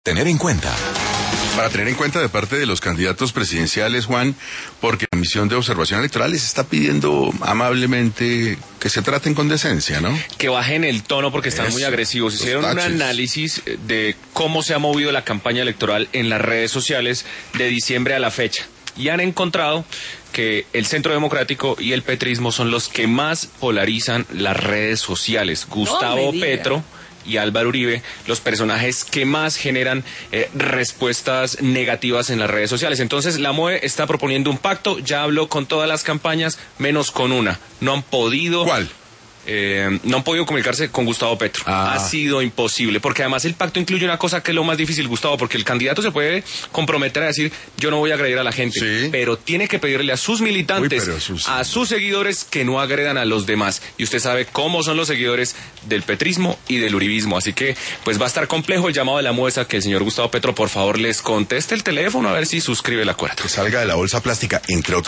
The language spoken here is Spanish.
tener en cuenta. Para tener en cuenta de parte de los candidatos presidenciales, Juan, porque la misión de observación electoral les está pidiendo amablemente que se traten con decencia, ¿no? Que bajen el tono porque están muy agresivos. Hicieron un análisis de cómo se ha movido la campaña electoral en las redes sociales de diciembre a la fecha. Y han encontrado que el Centro Democrático y el petrismo son los que más polarizan las redes sociales. Gustavo Petro y Álvaro Uribe, los personajes que más generan respuestas negativas en las redes sociales. Entonces la MOE está proponiendo un pacto, ya habló con todas las campañas, menos con una. No han podido... ¿Cuál? No han podido comunicarse con Gustavo Petro. Ha sido imposible, porque además el pacto incluye una cosa que es lo más difícil, Gustavo, porque el candidato se puede comprometer a decir, yo no voy a agredir a la gente, sí, pero tiene que pedirle a sus militantes, a sus seguidores, que no agredan a los demás. Y usted sabe cómo son los seguidores del petrismo y del uribismo, así que pues va a estar complejo. El llamado de la muestra que el señor Gustavo Petro, por favor, les conteste el teléfono a ver si suscribe el acuerdo. Que salga de la bolsa plástica, entre otros.